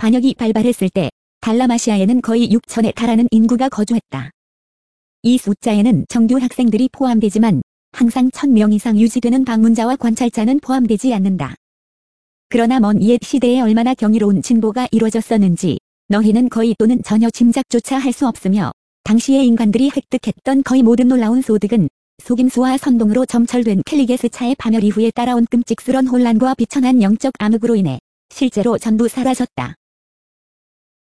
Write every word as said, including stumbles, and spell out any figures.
반역이 발발했을 때 달라마시아에는 거의 육천에 달하는 인구가 거주했다. 이 숫자에는 정규 학생들이 포함되지만 항상 천 명 이상 유지되는 방문자와 관찰자는 포함되지 않는다. 그러나 먼 옛 시대에 얼마나 경이로운 진보가 이루어졌었는지 너희는 거의 또는 전혀 짐작조차 할 수 없으며 당시의 인간들이 획득했던 거의 모든 놀라운 소득은 속임수와 선동으로 점철된 켈리게스차의 파멸 이후에 따라온 끔찍스런 혼란과 비천한 영적 암흑으로 인해 실제로 전부 사라졌다.